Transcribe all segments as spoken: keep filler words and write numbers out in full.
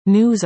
News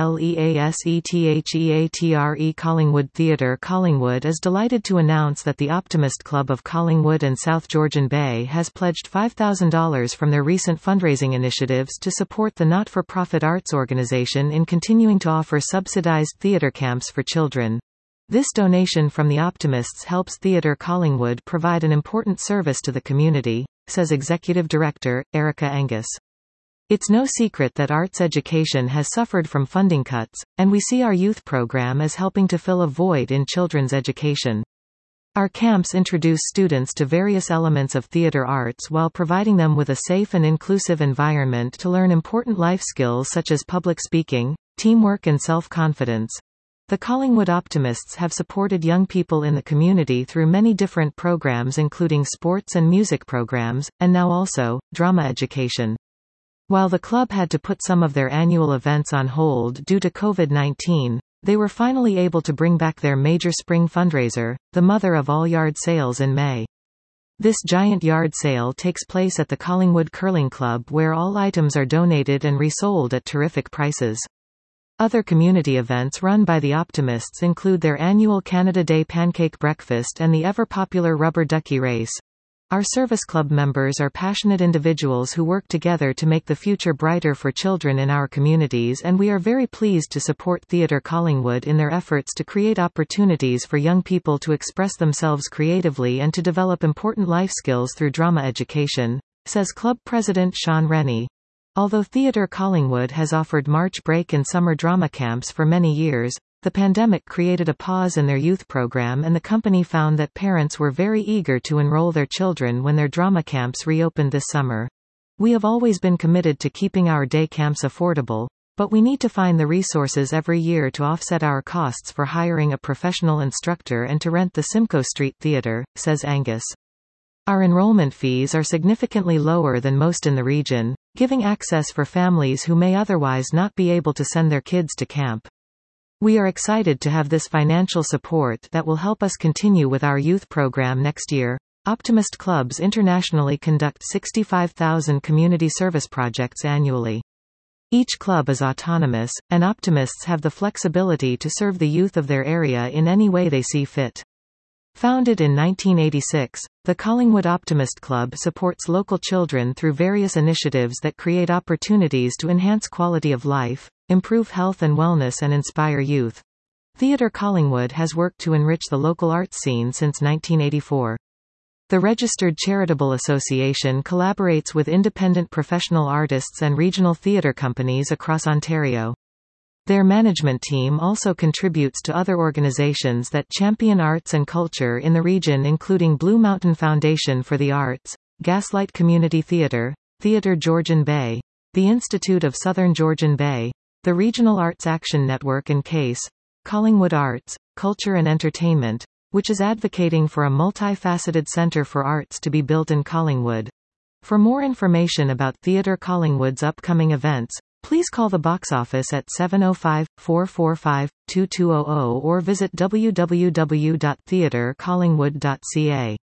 Releasetheatre Collingwood Theatre Collingwood is delighted to announce that the Optimist Club of Collingwood and South Georgian Bay has pledged five thousand dollars from their recent fundraising initiatives to support the not-for-profit arts organization in continuing to offer subsidized theatre camps for children. This donation from the Optimists helps Theatre Collingwood provide an important service to the community, says Executive Director, Erica Angus. It's no secret that arts education has suffered from funding cuts, and we see our youth program as helping to fill a void in children's education. Our camps introduce students to various elements of theater arts while providing them with a safe and inclusive environment to learn important life skills such as public speaking, teamwork and self-confidence. The Collingwood Optimists have supported young people in the community through many different programs including sports and music programs, and now also, drama education. While the club had to put some of their annual events on hold due to COVID nineteen, they were finally able to bring back their major spring fundraiser, the mother of all yard sales in May. This giant yard sale takes place at the Collingwood Curling Club where all items are donated and resold at terrific prices. Other community events run by the Optimists include their annual Canada Day Pancake Breakfast and the ever-popular Rubber Ducky Race. Our service club members are passionate individuals who work together to make the future brighter for children in our communities, and we are very pleased to support Theatre Collingwood in their efforts to create opportunities for young people to express themselves creatively and to develop important life skills through drama education, says Club President Sean Rennie. Although Theatre Collingwood has offered March break and summer drama camps for many years, the pandemic created a pause in their youth program, and the company found that parents were very eager to enroll their children when their drama camps reopened this summer. We have always been committed to keeping our day camps affordable, but we need to find the resources every year to offset our costs for hiring a professional instructor and to rent the Simcoe Street Theatre, says Angus. Our enrollment fees are significantly lower than most in the region, giving access for families who may otherwise not be able to send their kids to camp. We are excited to have this financial support that will help us continue with our youth program next year. Optimist clubs internationally conduct sixty-five thousand community service projects annually. Each club is autonomous, and Optimists have the flexibility to serve the youth of their area in any way they see fit. Founded in nineteen eighty-six, the Collingwood Optimist Club supports local children through various initiatives that create opportunities to enhance quality of life, improve health and wellness and inspire youth. Theatre Collingwood has worked to enrich the local arts scene since nineteen eighty-four. The Registered Charitable Association collaborates with independent professional artists and regional theatre companies across Ontario. Their management team also contributes to other organizations that champion arts and culture in the region including Blue Mountain Foundation for the Arts, Gaslight Community Theatre, Theatre Georgian Bay, the Institute of Southern Georgian Bay, the Regional Arts Action Network and CASE, Collingwood Arts, Culture and Entertainment, which is advocating for a multifaceted centre for arts to be built in Collingwood. For more information about Theatre Collingwood's upcoming events, please call the box office at seven oh five, four four five, two two zero zero or visit w w w dot theatre collingwood dot c a.